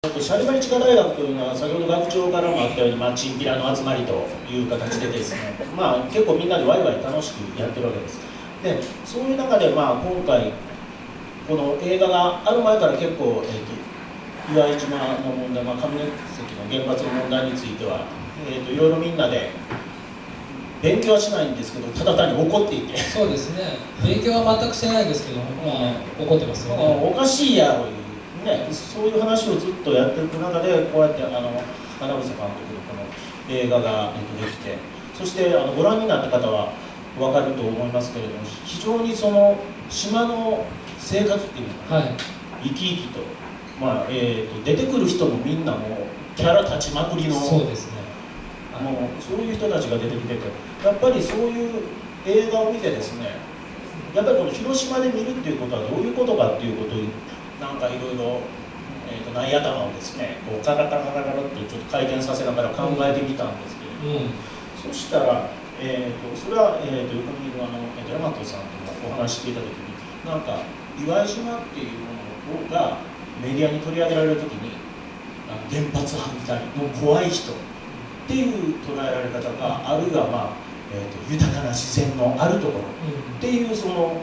シャリバリ地科大学というのは先ほど学長からもあったように、チンピラの集まりという形でですね、結構みんなでワイワイ楽しくやってるわけです。で、そういう中で、今回この映画がある前から結構、岩井島の問題、上関の原発の問題については、いろいろみんなで勉強はしないんですけど、ただ単に怒っていて、 そうですね、勉強は全くしてないですけど、怒ってますよね。 おかしいやろいうね、そういう話をずっとやっていく中で、こうやって花房監督のこの映画ができて、そしてご覧になった方は分かると思いますけれども、非常にその島の生活っていうのが、生き生きと、出てくる人もみんなもうキャラ立ちまくりの、 そうですね、 もうそういう人たちが出てきてて、やっぱりそういう映画を見てですね、やっぱりこの広島で見るっていうことはどういうことかっていうことをなんかいろいろ内頭をですね、こうカラカラカラカラってちょっと回転させながら考えてみたんですけれども、そしたら、それは、横にいる大和さんとお話ししていたときに、なんか岩井島っていうものがメディアに取り上げられるときに、原発反対の怖い人っていう捉えられ方が、あるいは、豊かな自然のあるところっていうその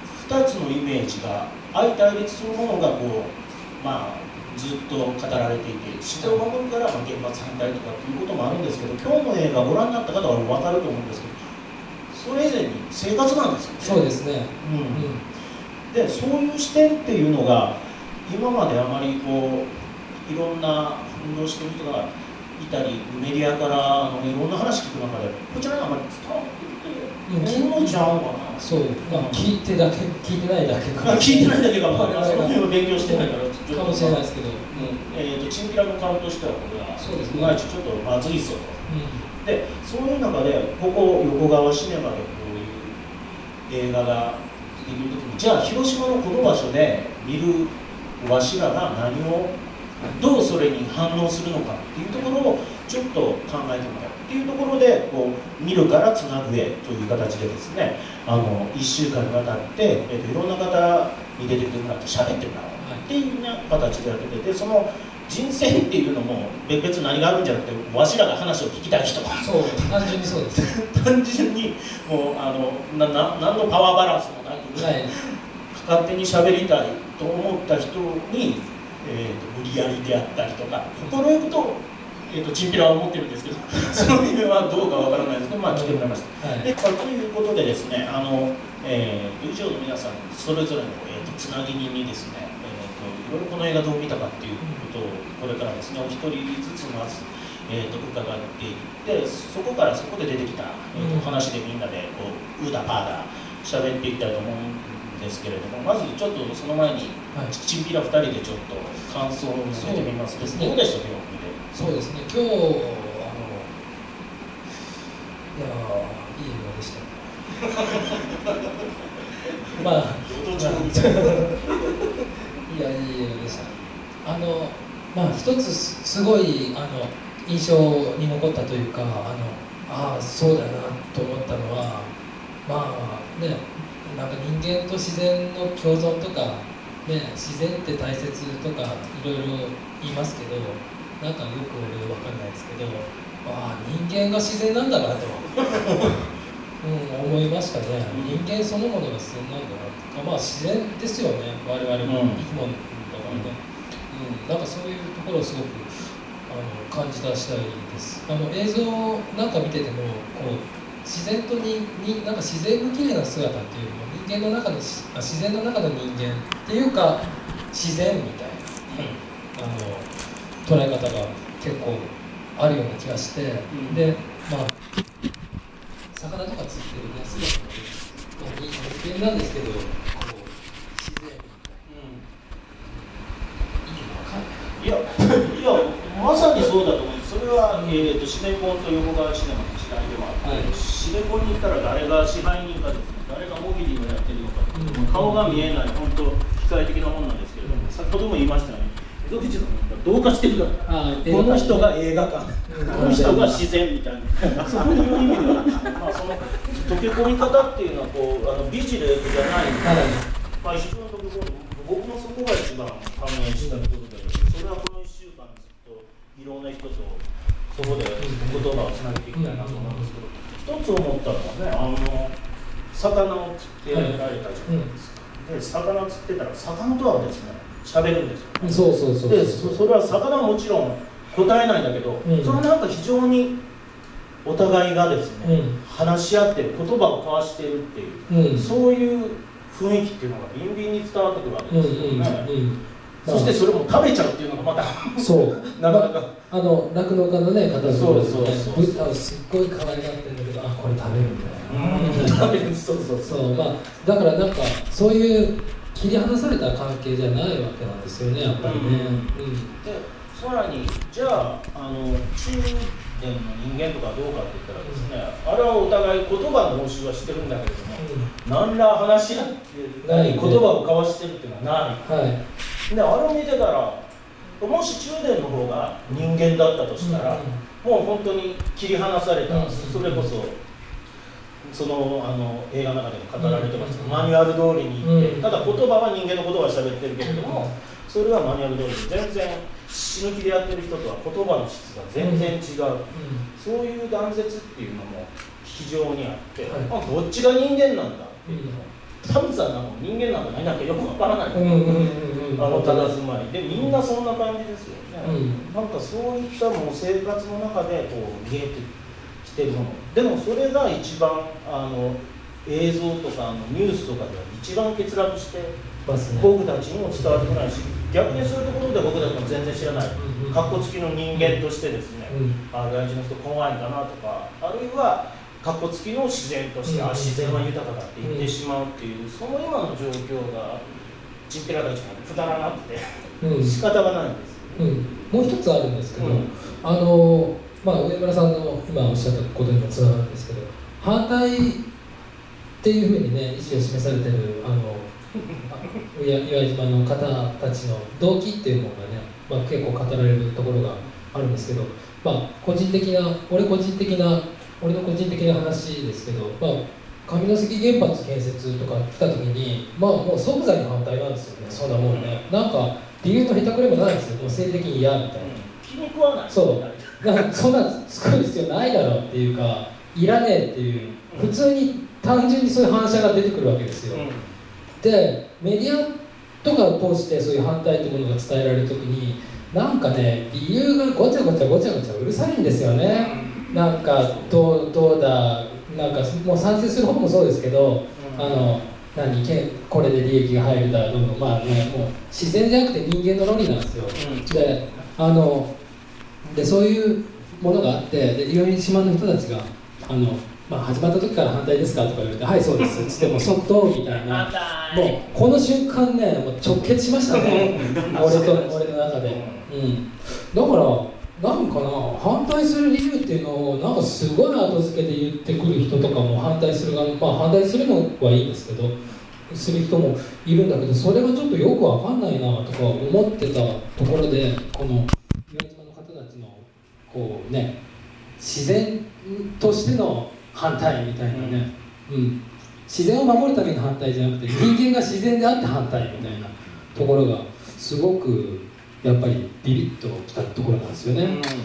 2つのイメージが相対立するものがこう、ずっと語られていて、自然を守るから原発反対とかっていうこともあるんですけど、今日の映画ご覧になった方は分かると思うんですけど、それ以前に生活なんですよね。 そうですね、 でそういう視点っていうのが今まであまりこういろんな運動してる人がいたり、メディアからいろんな話聞く中で、こちらにあまり伝わっていて、ものちゃうかな。 そう、聞いてないだけか。 聞いてないだけか、その辺を勉強してないから、 かもしれないですけど、 チンピラの顔としては、これは、 そうですね、 いまいちちょっとまずいぞと。で、そういう中で、ここ横川シネマでこういう映画ができるときに、じゃあ広島のこの場所で見るわしらが何をどうそれに反応するのかっていうところをちょっと考えてもらうっていうところで、こう見るからつなぐへという形でですね、1週間にわたって、いろんな方に出てきてもらって喋ってもらうっていうような形でやってて、その人生っていうのも別に何があるんじゃなくて、わしらが話を聞きたい人、 そう単純にそうです単純にもう何のパワーバランスもなく、勝手に喋りたいと思った人に、無理やりであったりとか、心よくと、チンピラは思ってるんですけど、その意味はどうかわからないですけど、来てもらいました。でということでですね、以上の皆さんそれぞれの、つなぎ人にですね、いろいろこの映画どう見たかっていうことをこれからですね、お一人ずつまず、伺っていって、そこからそこで出てきた、話でみんなでこううだパーだ喋っていきたいと思うんですけれども、まずちょっとその前に、チンピラ2人でちょっと感想を述べてみます。どうでしたか、今日見て。 そうですね、今日いやいい映画でした。いやいい映画でした。一つすごい印象に残ったというか、そうだなと思ったのは、なんか人間と自然の共存とか、自然って大切とかいろいろ言いますけど、なんかよく俺分かんないですけど、人間が自然なんだなと、思いましたね。人間そのものが自然なんだなと。自然ですよね、我々も生き物だからね。なんかそういうところをすごく感じ出したいです。映像なんか見ててもこう自然となんか自然の綺麗な姿っていうよりも、人間の中の自然の中の人間っていうか自然みたいな、捉え方が結構あるような気がして、で魚とか釣ってるね姿も人間なんですけど、こう自然みたいな。 いやまさにそうだと思います。それは、シネコンと横川シネマの時代では、シネコンに行ったら誰が支配人かですね、誰がモビリーをやってるのか、顔が見えない、本当機械的なものなんですけれども、先ほども言いましたように、江戸美術の同化してるから、この人が映画館、この人が自然みたいな、そういう意味では、その溶け込み方っていうのはこうビジレートじゃないので、非常に僕もそこが一番感銘したところで、それはこの1週間いろんな人とそこで言葉をつなげていきたいなと思うんですけど、一つ思ったのはね、魚を釣ってられたじゃないですか。で魚釣ってたら魚とはですね喋るんですよ、ね、でそれは魚はもちろん答えないんだけど、それなんか非常にお互いがですね、話し合ってる、言葉を交わしているっていう、そういう雰囲気っていうのがビンビンに伝わってくるわけですよね。そしてそれも食べちゃうっていうのがまたそうなかなか酪農家のね方がすっそうごい可愛がってるんだけど、これ食べるんだよ食べるそうだからなんかそういう切り離された関係じゃないわけなんですよね、やっぱりね。 でさらにじゃあ中年の人間とかどうかって言ったらですね、あれはお互い言葉の応酬はしてるんだけれども、何ら話し合ってない言葉を交わしてるっていうのはない、であれを見てたら、もし中年の方が人間だったとしたら、もう本当に切り離された、それこそその映画の中でも語られてますけど、マニュアル通りに行って、ただ言葉は人間の言葉を喋ってるけれども、それはマニュアル通りに全然死ぬ気でやってる人とは言葉の質が全然違う、そういう断絶っていうのも非常にあって、どっちが人間なんだっていうのも、サムさんなんか人間なんか何なんかよくわからない、佇まいでみんなそんな感じですよね。なんかそういったもう生活の中でこう見えてきてるものでも、それが一番映像とかニュースとかでは一番欠落して僕たちにも伝わってこないし、逆にそういうところで僕たちも全然知らないかっこつきの人間としてですね、外人の人怖いんだなとか、あるいはかっこつきの自然として、自然は豊かだって言ってしまうっていう、その今の状況がチンピラたちがくだらなくて仕方がないんですよ、 もう一つあるんですけど、上村さんの今おっしゃったことにもつながるんですけど、反対っていうふうにね意思を示されてる岩井島の方たちの動機っていうのがね、結構語られるところがあるんですけど、俺の個人的な話ですけど、上関原発建設とか来た時に、もう即座に反対なんですよね、そんなもんね。なんか理由のへたくれもないんですよ、もう生理的に嫌みたいな。 気に食わない。 そんな作る必要ないだろうっていうか、いらねえっていう、普通に単純にそういう反射が出てくるわけですよ。で、メディアとかを通してそういう反対というものが伝えられる時に、なんかね、理由がごちゃごちゃうるさいんですよね。なんかどうだ、なんかもう賛成する方もそうですけど、これで利益が入るだどうの、もう自然じゃなくて人間の論理なんですよ。でそういうものがあって、で岩見島の人たちが始まった時から反対ですかとか言われて、はいそうですっつっても即答みたいな、もうこの瞬間ね、もう直結しましたね俺の中で。だからなんかな、反対する理由っていうのをなんかすごい後付けで言ってくる人とかも、反対するのはいいんですけど、する人もいるんだけど、それがちょっとよくわかんないなとか思ってたところで、この岩島の方たちのこうね、自然としての反対みたいなね、自然を守るための反対じゃなくて、人間が自然であって反対みたいなところがすごくやっぱりビビッときたところなんですよね。